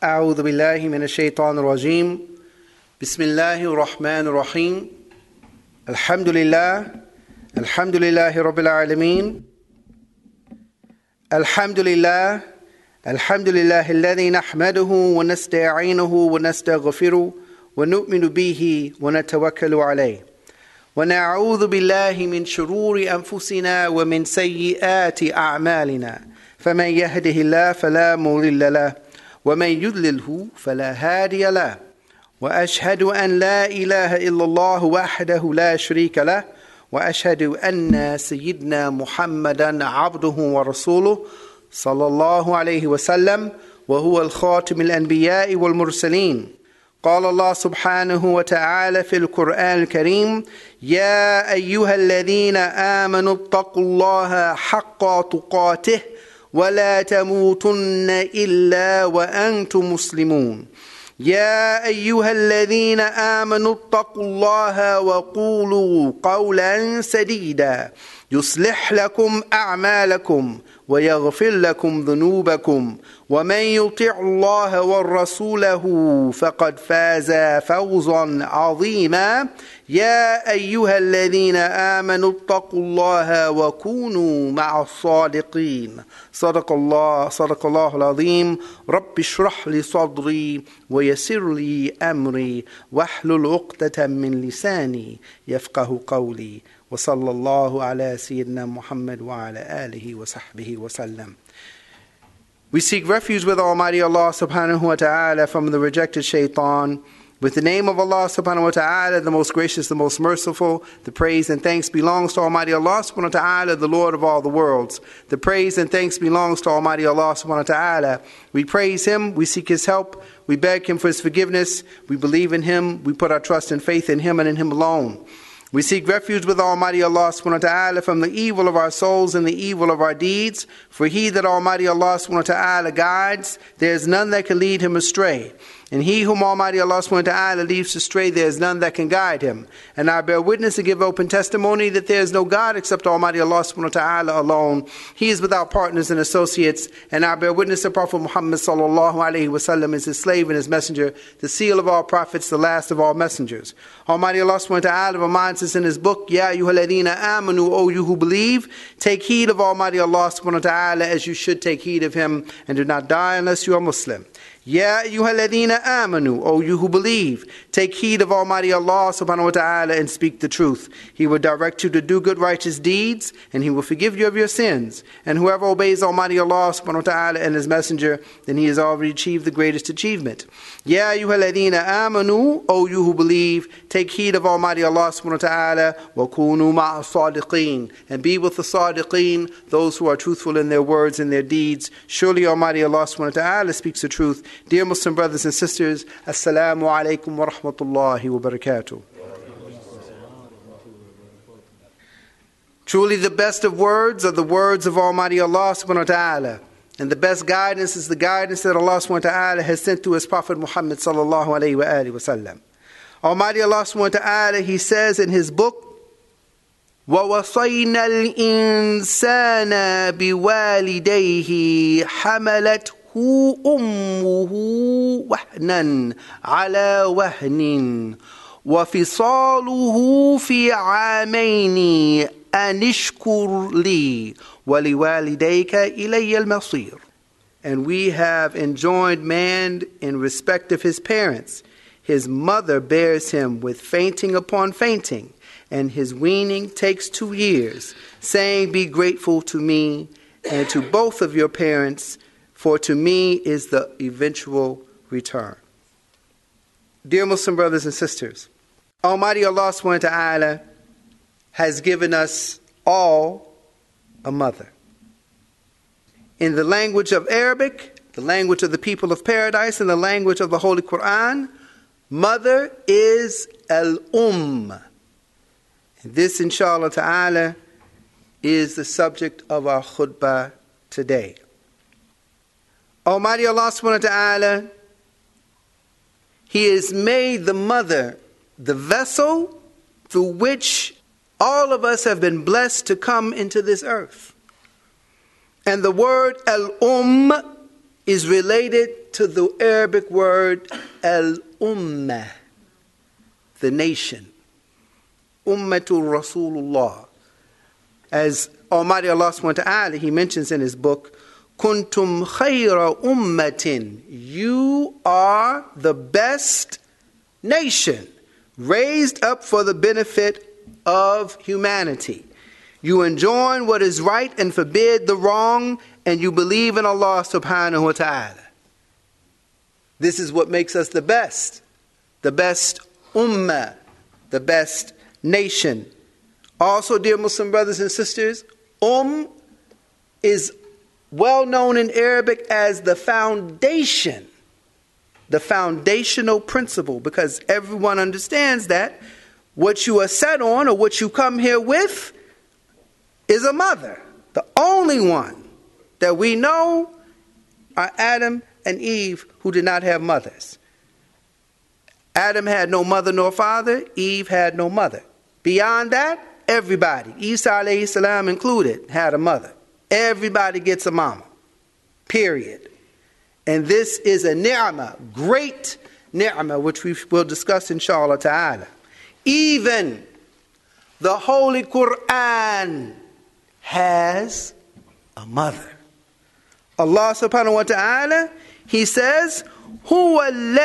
أعوذ بالله من الشيطان الرجيم بسم الله الرحمن الرحيم الحمد لله رب العالمين الحمد لله الذي نحمده ونستعينه ونستغفره ونؤمن به ونتوكل عليه ونعوذ بالله من شرور أنفسنا ومن سيئات أعمالنا فمن يهده الله فلا مضل له ومن يضلله فلا هادي له وأشهد أن لا إله إلا الله وحده لا شريك له وأشهد أن سيدنا محمدا عبده ورسوله صلى الله عليه وسلم وهو الخاتم الأنبياء والمرسلين. قال الله سبحانه وتعالى في القرآن الكريم: يا أيها الذين آمنوا اتقوا الله حق تقاته ولا تموتن إلا وأنتم مسلمون. يا أيها الذين آمنوا اتقوا الله وقولوا قولا سديدا يصلح لكم أعمالكم ويغفر لكم ذنوبكم ومن يطع الله ورسوله فقد فاز فوزا عظيما. يا أيها الذين آمنوا اتقوا الله وكونوا مع الصادقين. صدق الله العظيم. رب اشرح لي صدري ويسر لي أمري واحلل عقدة من لساني يفقه قولي. وصلى الله على سيدنا محمد وعلى آله وصحبه وسلم. We seek refuge with Almighty Allah subhanahu wa ta'ala from the rejected shaitan. With the name of Allah subhanahu wa ta'ala, the most gracious, the most merciful, the praise and thanks belongs to Almighty Allah subhanahu wa ta'ala, the Lord of all the worlds. The praise and thanks belongs to Almighty Allah subhanahu wa ta'ala. We praise Him, we seek His help, we beg Him for His forgiveness, we believe in Him, we put our trust and faith in Him and in Him alone. We seek refuge with Almighty Allah subhanahu wa ta'ala from the evil of our souls and the evil of our deeds. For He that Almighty Allah subhanahu wa ta'ala guides, there is none that can lead him astray. And he whom Almighty Allah subhanahu wa ta'ala leaves astray, there is none that can guide him. And I bear witness and give open testimony that there is no God except Almighty Allah subhanahu wa ta'ala alone. He is without partners and associates. And I bear witness that Prophet Muhammad sallallahu alayhi wa sallam is His slave and His messenger, the seal of all prophets, the last of all messengers. Almighty Allah subhanahu wa ta'ala reminds us in His book, Ya ayyuhalladhina amanu, O you who believe, take heed of Almighty Allah subhanahu wa ta'ala as you should take heed of Him, and do not die unless you are Muslim. Ya ayyuhalladhina amanu, O you who believe, take heed of Almighty Allah subhanahu wa ta'ala and speak the truth. He will direct you to do good righteous deeds, and He will forgive you of your sins. And whoever obeys Almighty Allah subhanahu wa ta'ala and His messenger, then he has already achieved the greatest achievement. Ya ayyuhalladhina amanu, O you who believe, take heed of Almighty Allah subhanahu wa ta'ala, wa kunu ma'a sadiqeen, and be with the sadiqeen, those who are truthful in their words and their deeds. Surely Almighty Allah subhanahu wa ta'ala speaks the truth. Dear Muslim brothers and sisters, Assalamu alaikum wa rahmatullahi wa barakatuh. Truly the best of words are the words of Almighty Allah subhanahu wa ta'ala. And the best guidance is the guidance that Allah subhanahu wa ta'ala has sent to His Prophet Muhammad sallallahu alayhi wa alihi wa sallam. Almighty Allah subhanahu wa ta'ala, He says in His book, وَوَصَيْنَا الْإِنسَانَ بِوَالِدَيْهِ حَمَلَتْهُ أمه وهنا على وهن وفصاله في عامين أن اشكر لي ولوالديك إلي المصير. And we have enjoined man in respect of his parents. His mother bears him with fainting upon fainting, and his weaning takes 2 years, saying, be grateful to me and to both of your parents, for to me is the eventual return. Dear Muslim brothers and sisters, Almighty Allah subhanahu wa ta'ala has given us all a mother. In the language of Arabic, the language of the people of paradise, and the language of the Holy Quran, mother is al-Umm. And this, inshallah ta'ala, is the subject of our khutbah today. Almighty Allah subhanahu wa ta'ala, He has made the mother the vessel through which all of us have been blessed to come into this earth. And the word al-Umm is related to the Arabic word al-ummah, the nation. Ummatul Rasulullah. As Almighty Allah subhanahu wa ta'ala, He mentions in His book, Kuntum khayra ummatin. You are the best nation, raised up for the benefit of humanity. You enjoin what is right and forbid the wrong, and you believe in Allah subhanahu wa ta'ala. This is what makes us the best ummah, the best nation. Also, dear Muslim brothers and sisters, is well known in Arabic as the foundation, the foundational principle, because everyone understands that what you are set on or what you come here with is a mother. The only one that we know are Adam and Eve, who did not have mothers. Adam had no mother nor father. Eve had no mother. Beyond that, everybody, Isa alayhi salam included, had a mother. Everybody gets a mama. Period. And this is a ni'mah, great ni'mah, which we will discuss inshallah ta'ala. Even the Holy Quran has a mother. Allah subhanahu wa ta'ala, He says, هو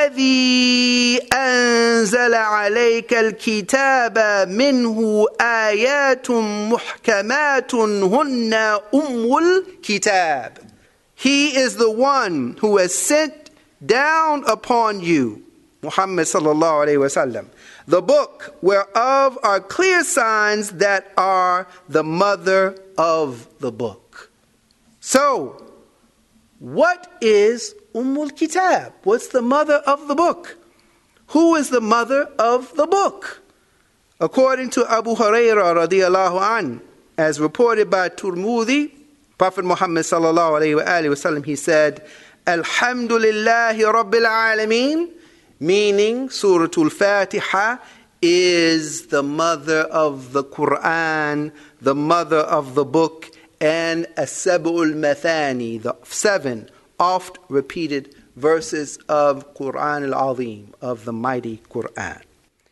الذي أنزل عليك الكتاب منه آيات محكمات هن الكتاب. He is the one who has sent down upon you, Muhammad sallallahu alayhi wasallam, the book whereof are clear signs that are the mother of the book. So, what is Kitab? What's the mother of the book? Who is the mother of the book? According to Abu Hurairah radiyallahu an, as reported by Tirmidhi, Prophet Muhammad sallallahu alayhi wa sallam, he said, Alhamdulillahi Rabbil Alameen, meaning Surah Al-Fatiha is the mother of the Quran, the mother of the book, and As-Sab'ul Mathani, the 7 oft repeated verses of Quran al-Azim, of the mighty Quran.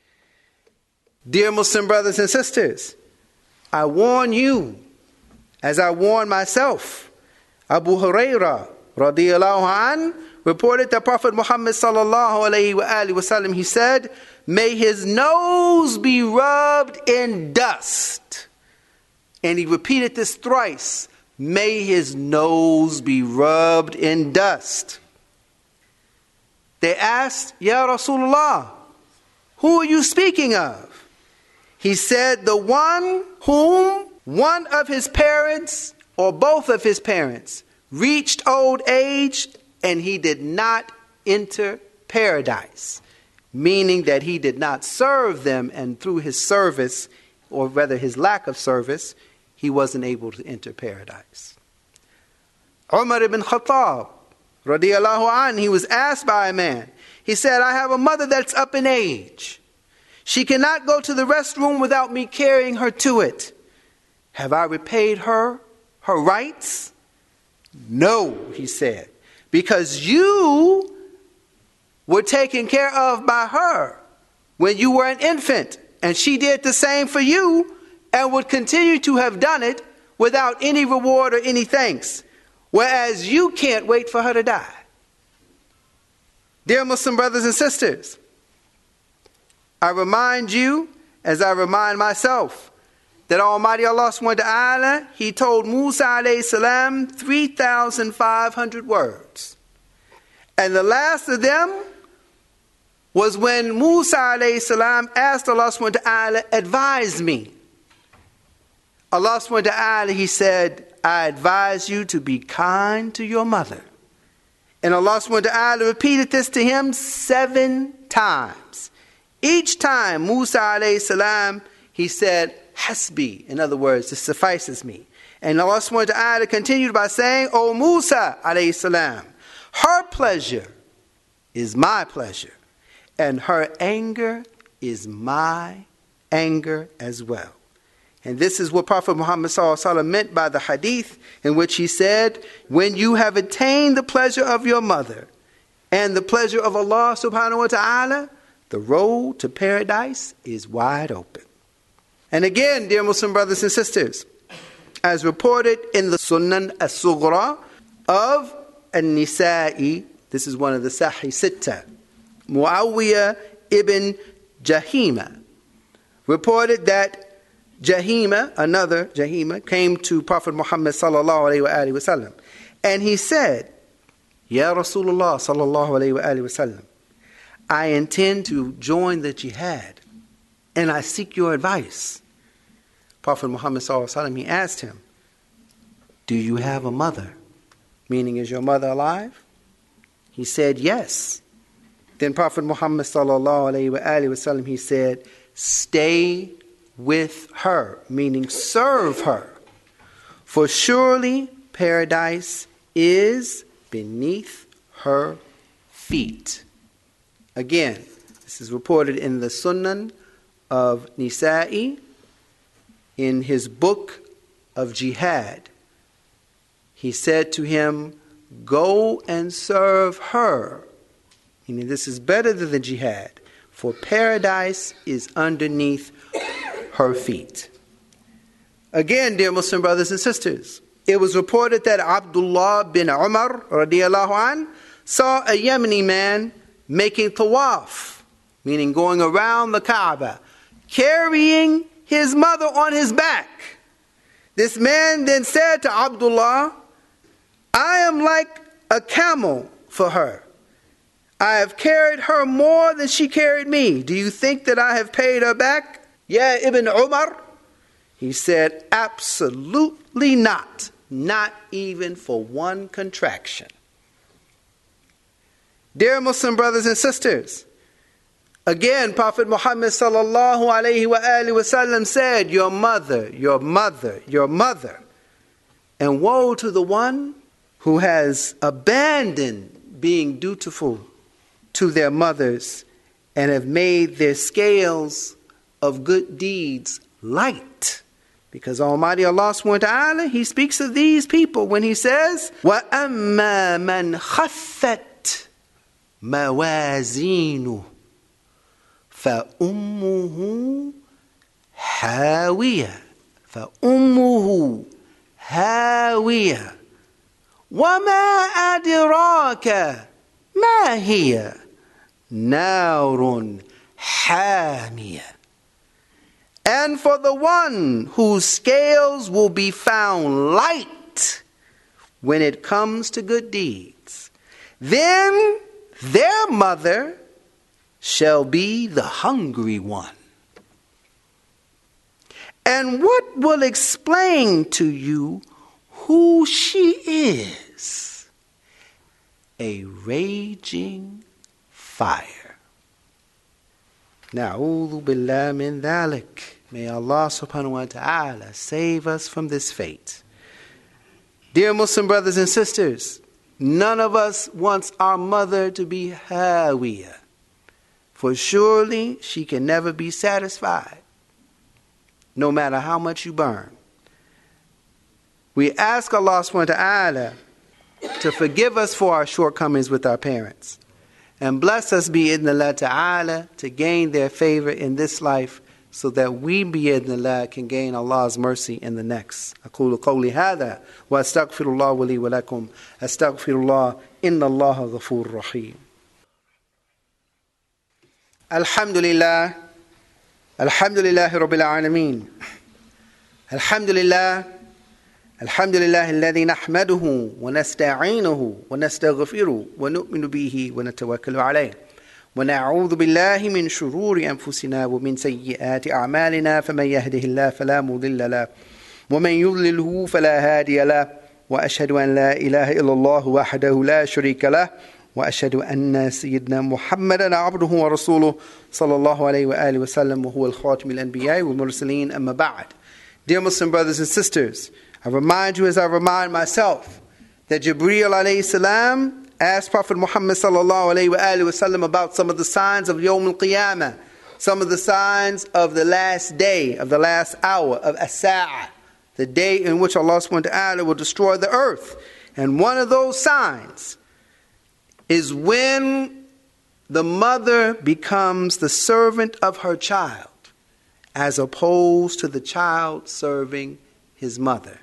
Dear Muslim brothers and sisters, I warn you, as I warn myself. Abu Hurairah radiyallahu an reported that Prophet Muhammad sallallahu alayhi wa sallam, he said, may his nose be rubbed in dust. And he repeated this thrice. May his nose be rubbed in dust. They asked, Ya Rasulullah, who are you speaking of? He said, the one whom one of his parents or both of his parents reached old age and he did not enter paradise. Meaning that he did not serve them, and through his service, or rather his lack of service, he wasn't able to enter paradise. Umar ibn Khattab, radiyallahu anh, he was asked by a man. He said, I have a mother that's up in age. She cannot go to the restroom without me carrying her to it. Have I repaid her rights? No, he said, because you were taken care of by her when you were an infant, and she did the same for you, and would continue to have done it without any reward or any thanks, whereas you can't wait for her to die. Dear Muslim brothers and sisters, I remind you, as I remind myself, that Almighty Allah subhanahu wa ta'ala, He told Musa alayhi salam 3,500 words. And the last of them was when Musa alayhi salam asked Allah subhanahu wa ta'ala, advise me. Allah subhanahu wa ta'ala, He said, I advise you to be kind to your mother. And Allah subhanahu wa ta'ala repeated this to him 7 times. Each time Musa alayhi salam, he said, Hasbi. In other words, this suffices me. And Allah subhanahu wa ta'ala continued by saying, O Musa alayhi salam, her pleasure is my pleasure, and her anger is my anger as well. And this is what Prophet Muhammad ﷺ meant by the hadith in which he said, when you have attained the pleasure of your mother and the pleasure of Allah subhanahu wa ta'ala, the road to paradise is wide open. And again, dear Muslim brothers and sisters, as reported in the Sunan as-Sughra of An-Nisa'i, this is one of the Sahih Sitta, Muawiyah ibn Jahima reported that Jahima, another Jahima, came to Prophet Muhammad sallallahu alayhi wa sallam, and he said, Ya Rasulullah sallallahu alayhi wa sallam, I intend to join the jihad and I seek your advice. Prophet Muhammad sallallahu alayhi wa sallam, he asked him, do you have a mother? Meaning, is your mother alive? He said, yes. Then Prophet Muhammad sallallahu alayhi wa sallam, he said, stay with her, meaning serve her. For surely paradise is beneath her feet. Again, this is reported in the Sunan of Nisa'i, in his book of Jihad. He said to him, go and serve her. Meaning this is better than the jihad, for paradise is underneath her feet. Again, dear Muslim brothers and sisters, it was reported that Abdullah bin Umar radiallahu an saw a Yemeni man making tawaf, meaning going around the Kaaba, carrying his mother on his back. This man then said to Abdullah, I am like a camel for her. I have carried her more than she carried me. Do you think that I have paid her back? Ya Ibn Umar? He said, absolutely not. Not even for one contraction. Dear Muslim brothers and sisters, again, Prophet Muhammad sallallahu alayhi wa sallam said, your mother, your mother, your mother. And woe to the one who has abandoned being dutiful to their mothers and have made their scales of good deeds light. Because Almighty Allah subhanahu wa ta'ala, He speaks of these people when He says, وَأَمَّا مَنْ خَفَّتْ مَوَازِينُهُ فَأُمُّهُ هَاوِيَةٌ فَأُمُّهُ هَاوِيَةٌ وَمَا أَدْرَاكَ مَا هِيَ نَارٌ حَامِيَةٌ. And for the one whose scales will be found light when it comes to good deeds, then their mother shall be the hungry one. And what will explain to you who she is? A raging fire. Na'udhu billah min dhalik. May Allah subhanahu wa ta'ala save us from this fate. Dear Muslim brothers and sisters, none of us wants our mother to be hawiyah, for surely she can never be satisfied, no matter how much you burn. We ask Allah subhanahu wa ta'ala to forgive us for our shortcomings with our parents, and bless us bi'idhnillah ta'ala to gain their favor in this life, so that we bi'idhnillah can gain Allah's mercy in the next. أقول قولي هذا وأستغفر الله لي ولكم أستغفر الله إن الله غفور رحيم. الحمد لله الحمد لله رب العالمين. الحمد لله الحمد لله الذي نحمده ونستعينه ونستغفره ونؤمن به ونتوكل عليه ونعوذ بالله من شرور أنفسنا ومن سيئات أعمالنا فمن يهده الله فلا مضل له ومن يضلله فلا هادي له وأشهد أن لا إله إلا الله وحده لا شريك له وأشهد أن سيدنا محمدا عبده ورسوله صلى الله عليه وآله وسلم وهو الخاتم الأنبياء والمرسلين أما بعد. Dear Muslim brothers and sisters, I remind you as I remind myself that Jibreel alayhi salam asked Prophet Muhammad sallallahu alayhi wa sallam about some of the signs of Yawm al-Qiyamah, some of the signs of the last day, of the last hour, of As-Sa'ah, the day in which Allah subhanahu wa ta'ala will destroy the earth. And one of those signs is when the mother becomes the servant of her child, as opposed to the child serving his mother.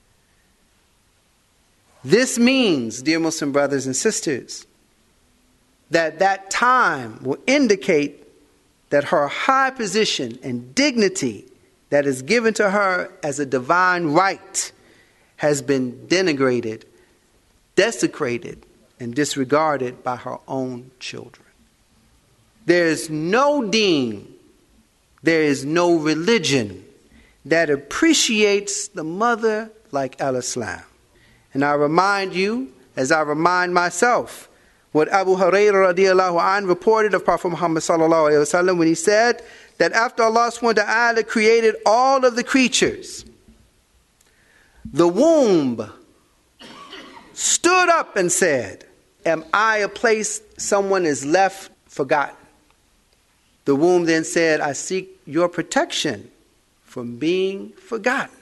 This means, dear Muslim brothers and sisters, that time will indicate that her high position and dignity that is given to her as a divine right has been denigrated, desecrated, and disregarded by her own children. There is no deen, there is no religion that appreciates the mother like al-Islam. And I remind you, as I remind myself, what Abu Hurairah radiallahu anh reported of Prophet Muhammad sallallahu alayhi wa sallam when he said that after Allah subhanahu wa ta'ala created all of the creatures, the womb stood up and said, am I a place someone is left forgotten? The womb then said, I seek your protection from being forgotten.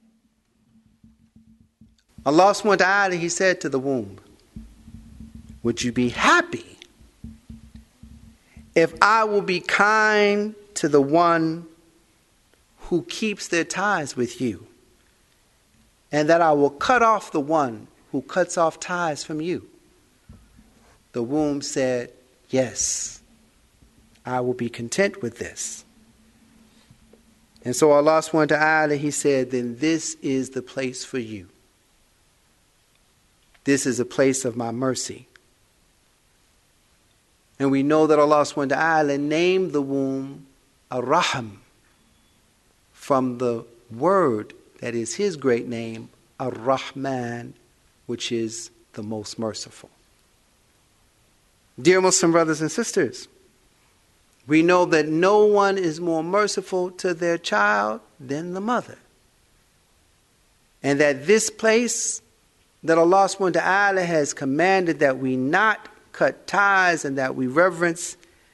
Allah subhanahu wa ta'ala, he said to the womb, would you be happy if I will be kind to the one who keeps their ties with you, and that I will cut off the one who cuts off ties from you? The womb said, yes, I will be content with this. And so Allah subhanahu wa ta'ala, he said, then this is the place for you. This is a place of my mercy. And we know that Allah subhanahu wa ta'ala named the womb Ar-Rahim, from the word that is his great name, Ar-Rahman, which is the most merciful. Dear Muslim brothers and sisters, we know that no one is more merciful to their child than the mother. And that this place that Allah subhanahu wa ta'ala has commanded that we not cut ties and that we reverence,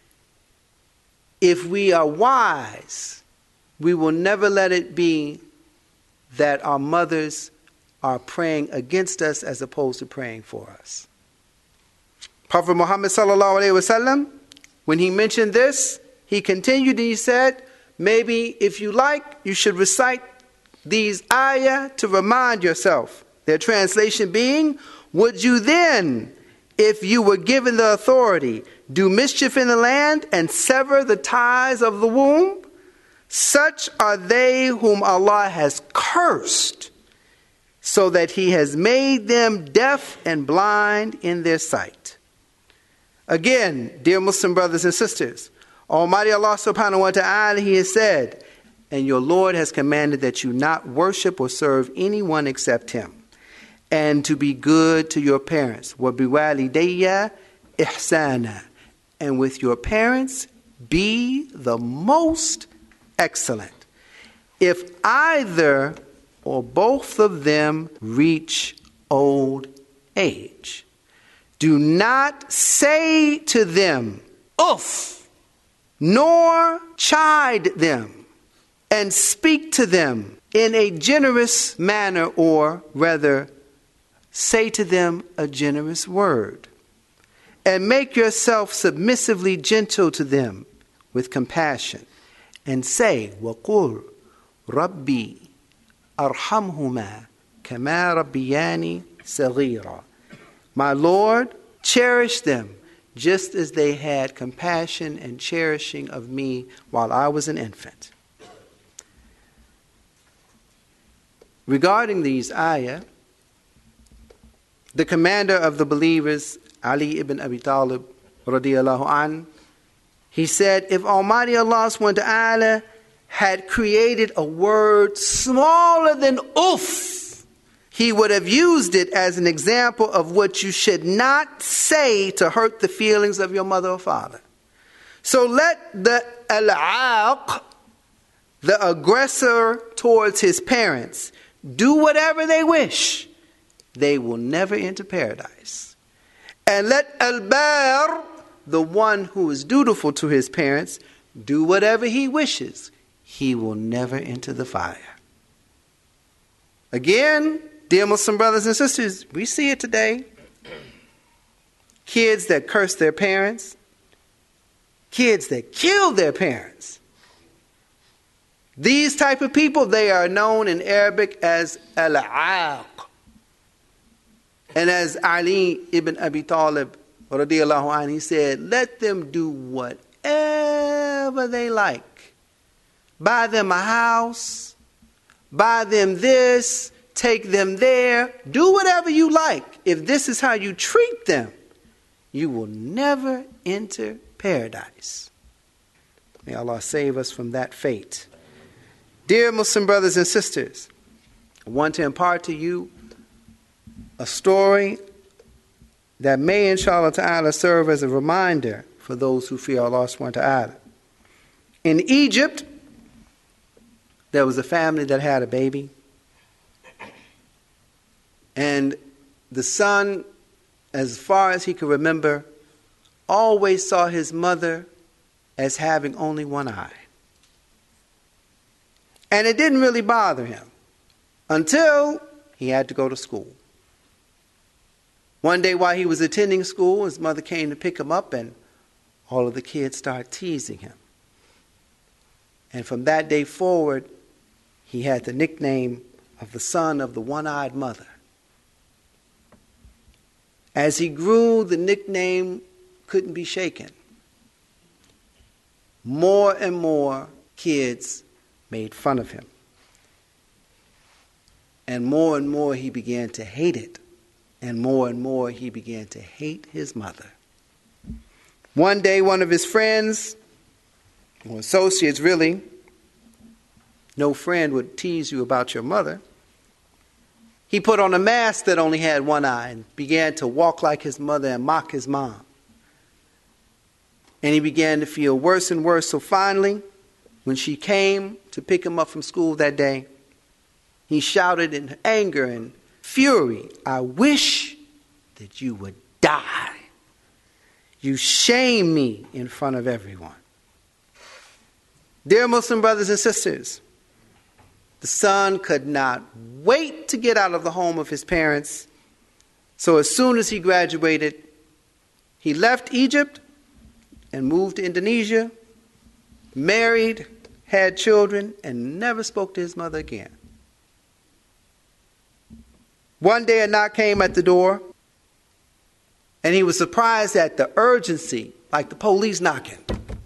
if we are wise, we will never let it be that our mothers are praying against us as opposed to praying for us. Prophet Muhammad sallallahu alaihi wasallam, when he mentioned this, he continued and he said, maybe if you like, you should recite these ayah to remind yourself. Their translation being, would you then, if you were given the authority, do mischief in the land and sever the ties of the womb? Such are they whom Allah has cursed, so that he has made them deaf and blind in their sight. Again, dear Muslim brothers and sisters, Almighty Allah subhanahu wa ta'ala, he has said, and your Lord has commanded that you not worship or serve anyone except him, and to be good to your parents. وَبِوَالِدَيَّ إِحْسَانًا. And with your parents, be the most excellent. If either or both of them reach old age, do not say to them, uff, nor chide them, and speak to them in a generous manner, or rather, say to them a generous word, and make yourself submissively gentle to them with compassion, and say, وَقُلْ رَبِّي أَرْحَمْهُمَا كَمَا رَبِّيَانِي صَغِيرًا. My Lord, cherish them just as they had compassion and cherishing of me while I was an infant. Regarding these ayah, the commander of the believers, Ali ibn Abi Talib radiyallahu anh, he said, if Almighty Allah subhanahu wa ta'ala had created a word smaller than uff, he would have used it as an example of what you should not say to hurt the feelings of your mother or father. So let the al-aaq, the aggressor towards his parents, do whatever they wish. They will never enter paradise. And let al-bar, the one who is dutiful to his parents, do whatever he wishes, he will never enter the fire. Again, dear Muslim brothers and sisters, we see it today. Kids that curse their parents, kids that kill their parents. These type of people, they are known in Arabic as al-aaq. And as Ali ibn Abi Talib, radiyallahu anhu, he said, let them do whatever they like. Buy them a house, buy them this, take them there, do whatever you like. If this is how you treat them, you will never enter paradise. May Allah save us from that fate. Dear Muslim brothers and sisters, I want to impart to you a story that may, inshallah ta'ala, serve as a reminder for those who fear Allah subhanahu wa ta'ala. In Egypt, there was a family that had a baby. And the son, as far as he could remember, always saw his mother as having only one eye. And it didn't really bother him until he had to go to school. One day while he was attending school, his mother came to pick him up, and all of the kids started teasing him. And from that day forward, he had the nickname of the son of the one-eyed mother. As he grew, the nickname couldn't be shaken. More and more kids made fun of him. And more he began to hate it. And more he began to hate his mother. One day, one of his friends, or associates really, no friend would tease you about your mother. He put on a mask that only had one eye and began to walk like his mother and mock his mom. And he began to feel worse and worse. So finally, when she came to pick him up from school that day, he shouted in anger and fury, I wish that you would die. You shame me in front of everyone. Dear Muslim brothers and sisters, the son could not wait to get out of the home of his parents. So as soon as he graduated, he left Egypt and moved to Indonesia, married, had children, and never spoke to his mother again. One day a knock came at the door, and he was surprised at the urgency, like the police knocking.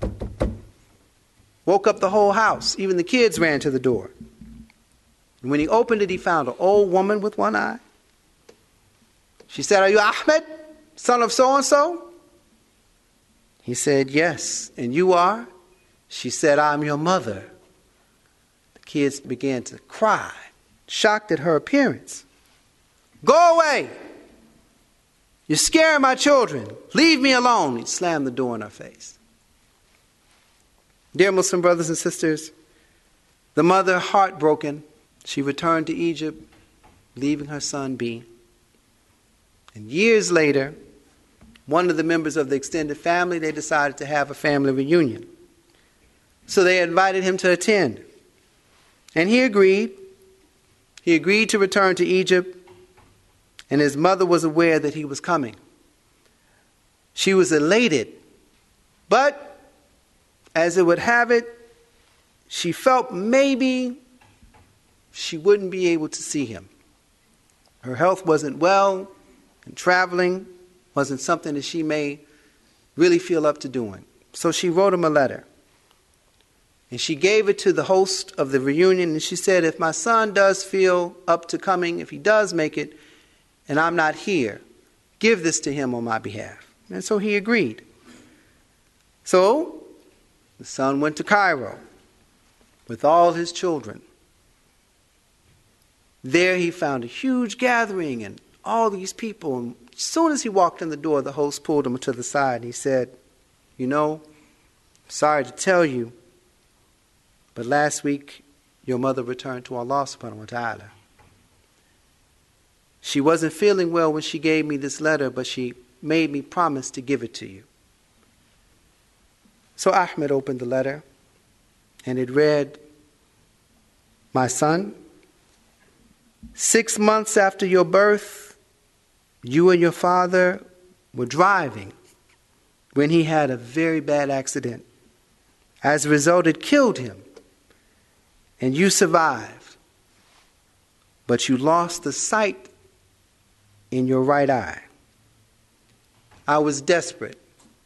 Woke up the whole house. Even the kids ran to the door. And when he opened it, he found an old woman with one eye. She said, are you Ahmed, son of so-and-so? He said, yes. And you are? She said, I'm your mother. The kids began to cry, shocked at her appearance. Go away. You're scaring my children. Leave me alone. He slammed the door in her face. Dear Muslim brothers and sisters, the mother, heartbroken, she returned to Egypt, leaving her son be. And years later, one of the members of the extended family, they decided to have a family reunion. So they invited him to attend. And he agreed. He agreed to return to Egypt. And his mother was aware that he was coming. She was elated. But, as it would have it, she felt maybe she wouldn't be able to see him. Her health wasn't well, and traveling wasn't something that she may really feel up to doing. So she wrote him a letter. And she gave it to the host of the reunion, and she said, if my son does feel up to coming, if he does make it, and I'm not here, give this to him on my behalf. And so he agreed. So the son went to Cairo with all his children. There he found a huge gathering and all these people. And as soon as he walked in the door, the host pulled him to the side and he said, you know, sorry to tell you, but last week your mother returned to Allah subhanahu wa ta'ala. She wasn't feeling well when she gave me this letter, but she made me promise to give it to you. So Ahmed opened the letter, and it read, "My son, 6 months after your birth, you and your father were driving when he had a very bad accident. As a result, it killed him, and you survived, but you lost the sight in your right eye. I was desperate.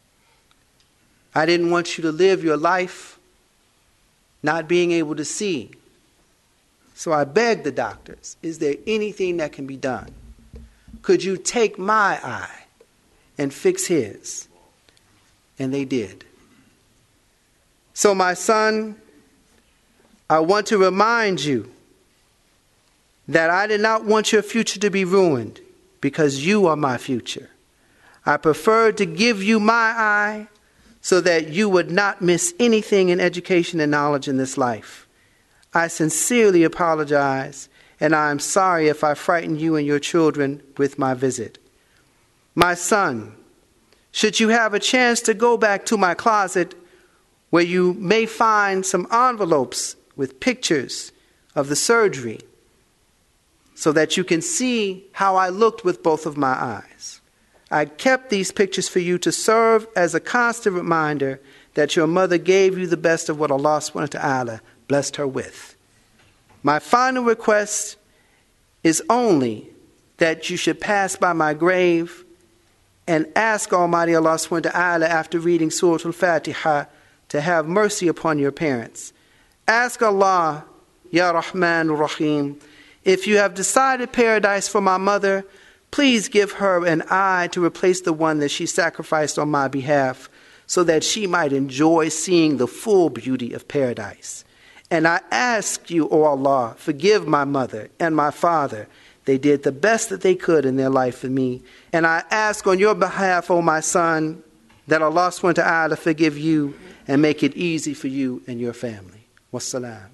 I didn't want you to live your life not being able to see. So I begged the doctors, is there anything that can be done? Could you take my eye and fix his?" And they did. So my son, I want to remind you that I did not want your future to be ruined because you are my future. I preferred to give you my eye so that you would not miss anything in education and knowledge in this life. I sincerely apologize, and I am sorry if I frightened you and your children with my visit. My son, should you have a chance to go back to my closet, where you may find some envelopes with pictures of the surgery, so that you can see how I looked with both of my eyes. I kept these pictures for you to serve as a constant reminder that your mother gave you the best of what Allah subhanahu wa ta'ala blessed her with. My final request is only that you should pass by my grave and ask Almighty Allah subhanahu wa ta'ala after reading Surah Al-Fatiha to have mercy upon your parents. Ask Allah, Ya Rahman Rahim, if you have decided paradise for my mother, please give her an eye to replace the one that she sacrificed on my behalf, so that she might enjoy seeing the full beauty of paradise. And I ask you, O Allah, forgive my mother and my father. They did the best that they could in their life for me. And I ask on your behalf, O my son, that Allah subhanahu wa ta'ala forgive you and make it easy for you and your family. Wassalam.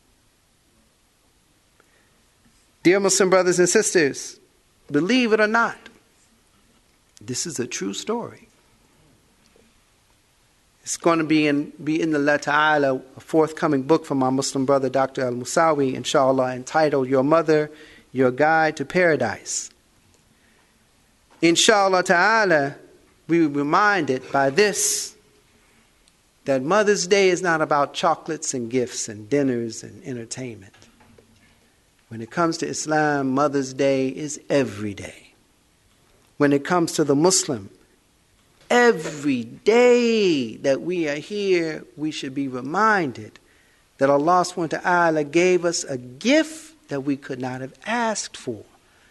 Dear Muslim brothers and sisters, believe it or not, this is a true story. It's going to be in the Ta'ala, a forthcoming book from my Muslim brother, Dr. Al-Musawi, inshallah, entitled Your Mother, Your Guide to Paradise. Inshallah Ta'ala, we were reminded by this that Mother's Day is not about chocolates and gifts and dinners and entertainment. When it comes to Islam, Mother's Day is every day. When it comes to the Muslim, every day that we are here, we should be reminded that Allah subhanahu wa ta'ala gave us a gift that we could not have asked for,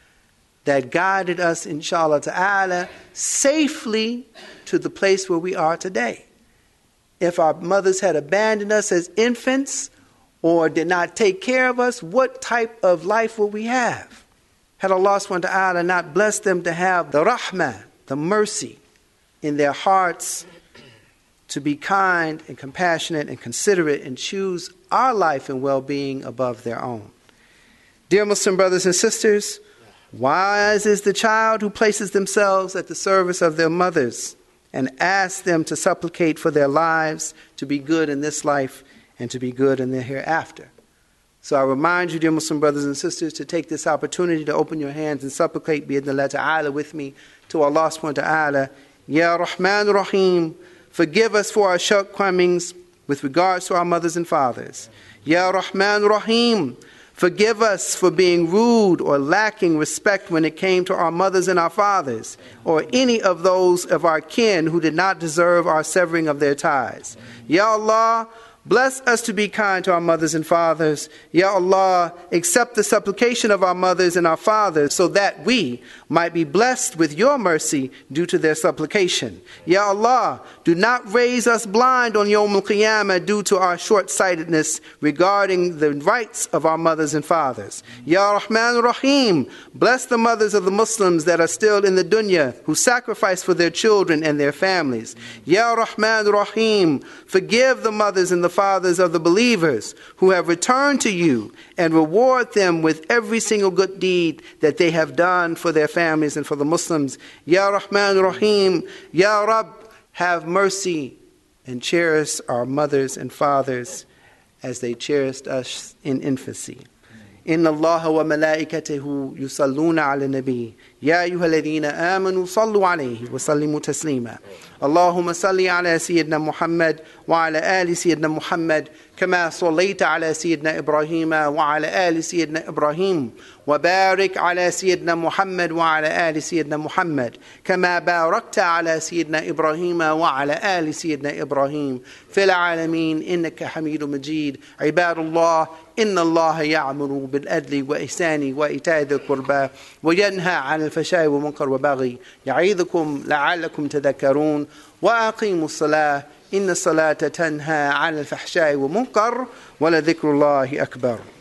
that guided us, inshallah ta'ala, safely to the place where we are today. If our mothers had abandoned us as infants or did not take care of us, what type of life would we have? Had Allah subhanahu wa ta'ala not blessed them to have the rahmah, the mercy in their hearts to be kind and compassionate and considerate and choose our life and well-being above their own. Dear Muslim brothers and sisters, wise is the child who places themselves at the service of their mothers and asks them to supplicate for their lives to be good in this life and to be good in the hereafter. So I remind you, dear Muslim brothers and sisters, to take this opportunity to open your hands and supplicate bi'idhnillah ta'ala with me to Allah subhanahu wa ta'ala. Ya Rahman Rahim, forgive us for our shortcomings with regards to our mothers and fathers. Ya Rahman Rahim, forgive us for being rude or lacking respect when it came to our mothers and our fathers, or any of those of our kin who did not deserve our severing of their ties. Ya Allah, bless us to be kind to our mothers and fathers. Ya Allah, accept the supplication of our mothers and our fathers so that we might be blessed with your mercy due to their supplication. Ya Allah, do not raise us blind on Yawm al-Qiyamah due to our short-sightedness regarding the rights of our mothers and fathers. Ya Rahman Rahim, bless the mothers of the Muslims that are still in the dunya who sacrifice for their children and their families. Ya Rahman Rahim, forgive the mothers and the fathers of the believers who have returned to you and reward them with every single good deed that they have done for their families and for the Muslims. Ya Rahman Rahim, Ya Rabb, have mercy and cherish our mothers and fathers as they cherished us in infancy. إن الله وملائكته يصلون على النبي يا أيها الذين آمنوا صلوا عليه وسلموا تسليما اللهم صل على سيدنا محمد وعلى آل سيدنا محمد كما صليت على سيدنا إبراهيم وعلى آل سيدنا إبراهيم وبارك على سيدنا محمد وعلى آل سيدنا محمد كما باركت على سيدنا إبراهيم وعلى آل سيدنا إبراهيم في العالمين إنك حميد مجيد. عباد الله إن الله يأمر بالعدل والإحسان وإيتاء ذي القربى وينهى عن الفحشاء والمنكر والبغي يعظكم لعلكم تذكرون وأقيموا الصلاة إن الصلاة تنهى عن الفحشاء والمنكر ولذكر الله أكبر.